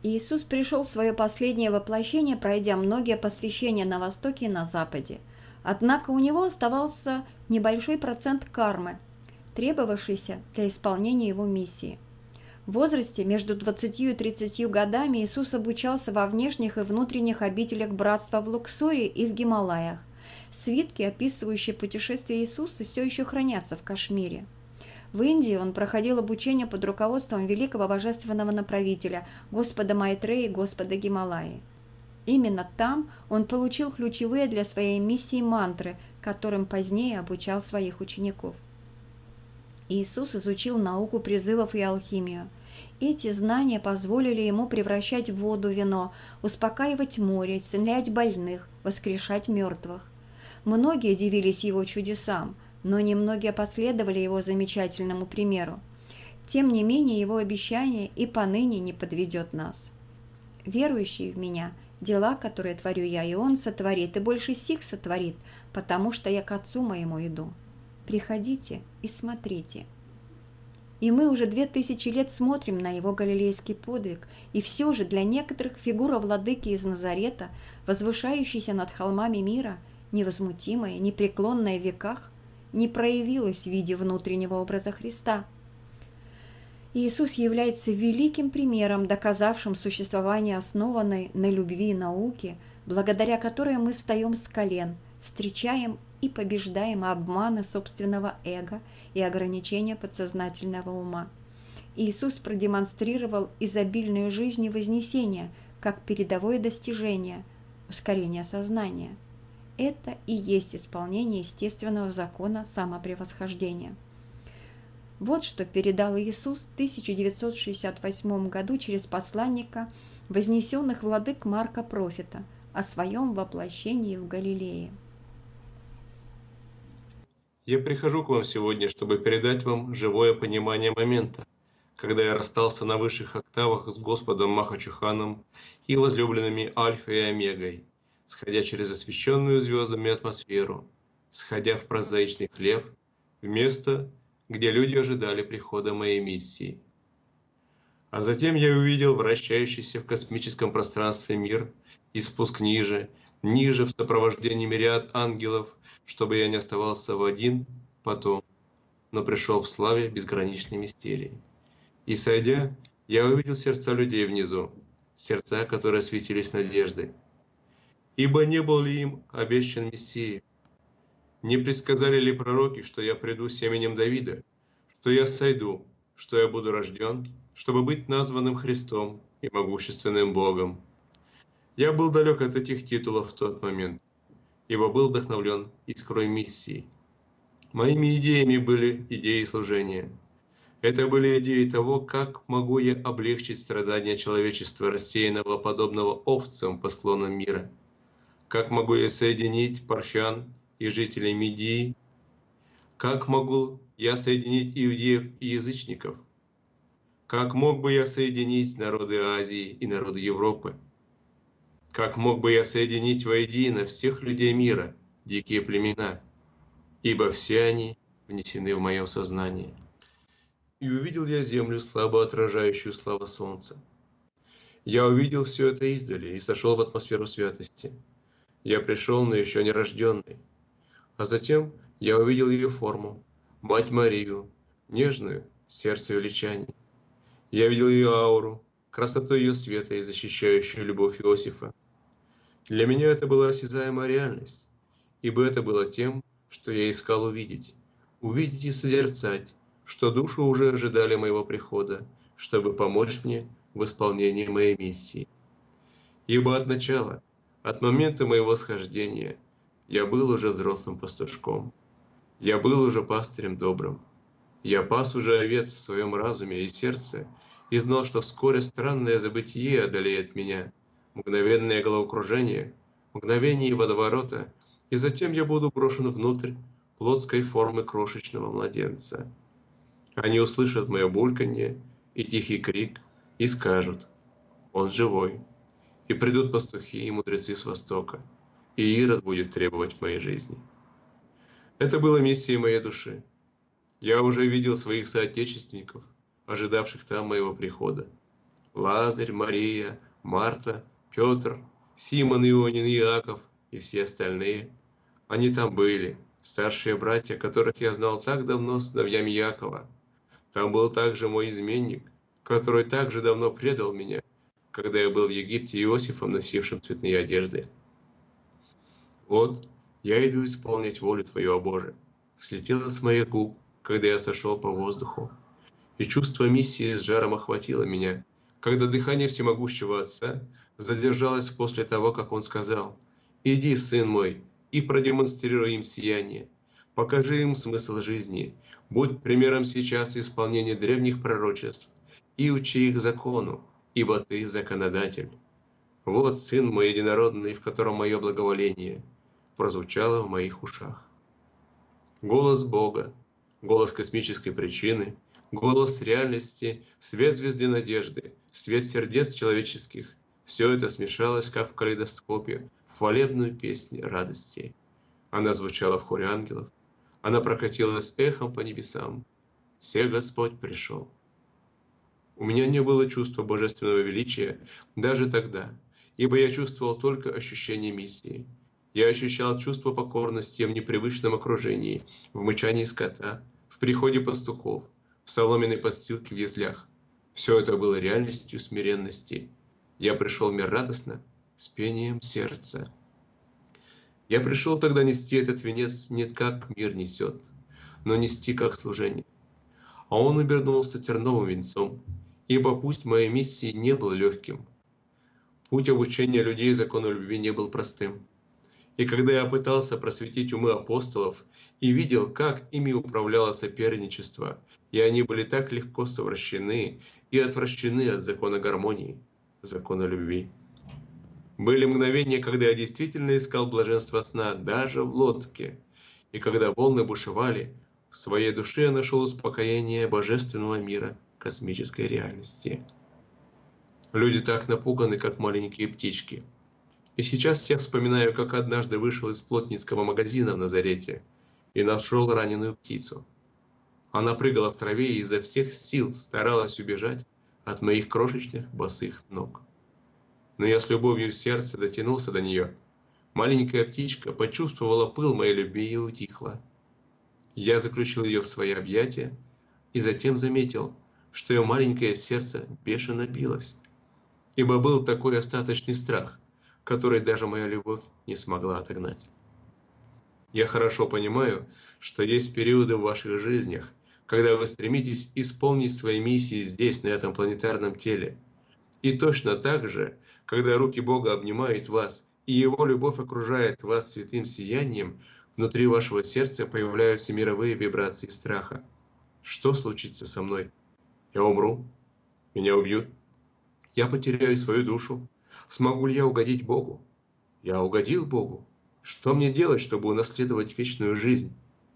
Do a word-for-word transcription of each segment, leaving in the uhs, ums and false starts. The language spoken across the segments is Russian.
Иисус пришел в свое последнее воплощение, пройдя многие посвящения на Востоке и на Западе. Однако у него оставался небольшой процент кармы, требовавшийся для исполнения его миссии. В возрасте между двадцатью и тридцатью годами Иисус обучался во внешних и внутренних обителях братства в Луксоре и в Гималаях. Свитки, описывающие путешествие Иисуса, все еще хранятся в Кашмире. В Индии он проходил обучение под руководством великого божественного направителя, Господа Майтреи и Господа Гималаи. Именно там он получил ключевые для своей миссии мантры, которым позднее обучал своих учеников. Иисус изучил науку призывов и алхимию. Эти знания позволили ему превращать в воду вино, успокаивать море, исцелять больных, воскрешать мертвых. Многие дивились его чудесам, но немногие последовали его замечательному примеру. Тем не менее, его обещание и поныне не подведет нас. «Верующий в меня, дела, которые творю я, и он сотворит, и больше сих сотворит, потому что я к Отцу моему иду. Приходите и смотрите». И мы уже две тысячи лет смотрим на его галилейский подвиг, и все же для некоторых фигура владыки из Назарета, возвышающейся над холмами мира, невозмутимая, непреклонная в веках, не проявилась в виде внутреннего образа Христа. Иисус является великим примером, доказавшим существование основанной на любви науки, благодаря которой мы встаем с колен, встречаем и побеждаем обманы собственного эго и ограничения подсознательного ума. Иисус продемонстрировал изобильную жизнь и вознесение как передовое достижение, ускорение сознания. Это и есть исполнение естественного закона самопревосхождения. Вот что передал Иисус в тысяча девятьсот шестьдесят восьмом году через посланника вознесенных владык Марка Профета о своем воплощении в Галилее. Я прихожу к вам сегодня, чтобы передать вам живое понимание момента, когда я расстался на высших октавах с Господом Махачуханом и возлюбленными Альфой и Омегой, сходя через освещенную звездами атмосферу, сходя в прозаичный хлев, в место, где люди ожидали прихода моей миссии. А затем я увидел вращающийся в космическом пространстве мир и спуск ниже, ниже в сопровождении мириад ангелов, чтобы я не оставался в один потом, но пришел в славе безграничной мистерии. И сойдя, я увидел сердца людей внизу, сердца, которые светились надеждой. Ибо не был ли им обещан Мессия? Не предсказали ли пророки, что я приду семенем Давида, что я сойду, что я буду рожден, чтобы быть названным Христом и могущественным Богом? Я был далек от этих титулов в тот момент, ибо был вдохновлен искрой миссии. Моими идеями были идеи служения. Это были идеи того, как могу я облегчить страдания человечества, рассеянного подобного овцам по склонам мира. Как могу я соединить парфян и жителей Мидии? Как могу я соединить иудеев и язычников? Как мог бы я соединить народы Азии и народы Европы? Как мог бы я соединить воедино всех людей мира, дикие племена? Ибо все они внесены в мое сознание. И увидел я землю, слабо отражающую славу солнца. Я увидел все это издали и сошел в атмосферу святости. Я пришел, но еще не рожденный. А затем я увидел ее форму, Мать Марию, нежную, сердце величаний. Я видел ее ауру, красоту ее света и защищающую любовь Иосифа. Для меня это была осязаемая реальность, ибо это было тем, что я искал увидеть, увидеть и созерцать, что души уже ожидали моего прихода, чтобы помочь мне в исполнении моей миссии. Ибо от начала, от момента моего схождения, я был уже взрослым пастушком. Я был уже пастырем добрым. Я пас уже овец в своем разуме и сердце и знал, что вскоре странное забытие одолеет меня, мгновенное головокружение, мгновение водоворота, и затем я буду брошен внутрь плотской формы крошечного младенца. Они услышат мое бульканье и тихий крик и скажут: «Он живой». И придут пастухи и мудрецы с востока, и Ирод будет требовать моей жизни. Это была миссия моей души. Я уже видел своих соотечественников, ожидавших там моего прихода. Лазарь, Мария, Марта, Петр, Симон, Ионин, Иаков и все остальные. Они там были, старшие братья, которых я знал так давно с сыновьями Якова. Там был также мой изменник, который также давно предал меня, когда я был в Египте Иосифом, носившим цветные одежды. Вот, я иду исполнить волю Твою, о Боже. Слетело с моих губ, когда я сошел по воздуху. И чувство миссии с жаром охватило меня, когда дыхание всемогущего Отца задержалось после того, как Он сказал: «Иди, сын мой, и продемонстрируй им сияние, покажи им смысл жизни, будь примером сейчас исполнения древних пророчеств и учи их закону, ибо ты законодатель». Вот сын мой единородный, в котором мое благоволение, прозвучало в моих ушах. Голос Бога, голос космической причины, голос реальности, свет звезды надежды, свет сердец человеческих — все это смешалось, как в калейдоскопе, в хвалебную песнь радости. Она звучала в хоре ангелов, она прокатилась эхом по небесам. Все Господь пришел. У меня не было чувства божественного величия даже тогда, ибо я чувствовал только ощущение миссии. Я ощущал чувство покорности в непривычном окружении, в мычании скота, в приходе пастухов, в соломенной подстилке в яслях. Все это было реальностью смиренности. Я пришел в мир радостно, с пением сердца. Я пришел тогда нести этот венец не как мир несет, но нести как служение. А он обернулся терновым венцом, ибо путь моей миссии не был легким. Путь обучения людей закону любви не был простым. И когда я пытался просветить умы апостолов и видел, как ими управляло соперничество, и они были так легко совращены и отвращены от закона гармонии, закона любви. Были мгновения, когда я действительно искал блаженство сна даже в лодке, и когда волны бушевали, в своей душе я нашел успокоение божественного мира, космической реальности. Люди так напуганы, как маленькие птички. И сейчас я вспоминаю, как однажды вышел из плотницкого магазина в Назарете и нашел раненую птицу. Она прыгала в траве и изо всех сил старалась убежать от моих крошечных босых ног. Но я с любовью в сердце дотянулся до нее. Маленькая птичка почувствовала пыл моей любви и утихла. Я заключил ее в свои объятия и затем заметил, что ее маленькое сердце бешено билось, ибо был такой остаточный страх, который даже моя любовь не смогла отогнать. Я хорошо понимаю, что есть периоды в ваших жизнях, когда вы стремитесь исполнить свои миссии здесь, на этом планетарном теле. И точно так же, когда руки Бога обнимают вас, и Его любовь окружает вас святым сиянием, внутри вашего сердца появляются мировые вибрации страха. Что случится со мной? Я умру? Меня убьют? Я потеряю свою душу? Смогу ли я угодить Богу? Я угодил Богу? Что мне делать, чтобы унаследовать вечную жизнь?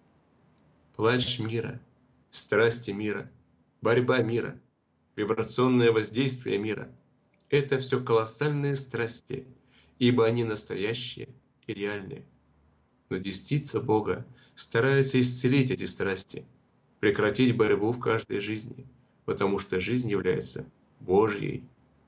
Плач мира, страсти мира, борьба мира, вибрационное воздействие мира — это все колоссальные страсти, ибо они настоящие и реальные. Но десница Бога старается исцелить эти страсти, прекратить борьбу в каждой жизни, потому что жизнь является Божьей.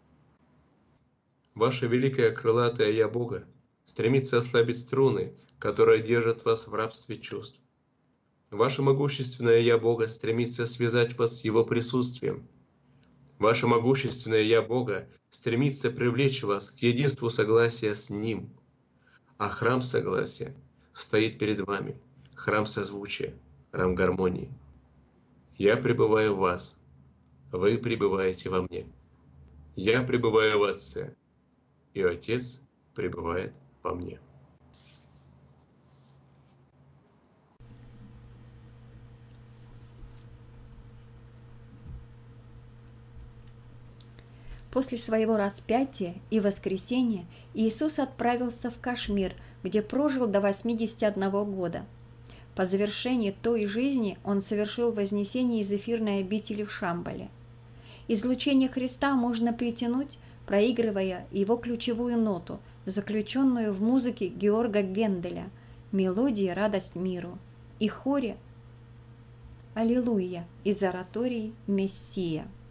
Ваше великое крылатое «Я Бога» стремится ослабить струны, которые держат вас в рабстве чувств. Ваше могущественное «Я Бога» стремится связать вас с Его присутствием. Ваше могущественное «Я Бога» стремится привлечь вас к единству согласия с Ним. А храм согласия стоит перед вами, храм созвучия, храм гармонии. Я пребываю в вас, вы пребываете во мне. Я пребываю в Отце, и Отец пребывает во мне. После своего распятия и воскресения Иисус отправился в Кашмир, где прожил до восьмидесяти одного года. По завершении той жизни он совершил вознесение из эфирной обители в Шамбале. Излучение Христа можно притянуть, проигрывая его ключевую ноту, заключенную в музыке Георга Генделя, мелодии «Радость миру» и хоре «Аллилуйя» из оратории «Мессия».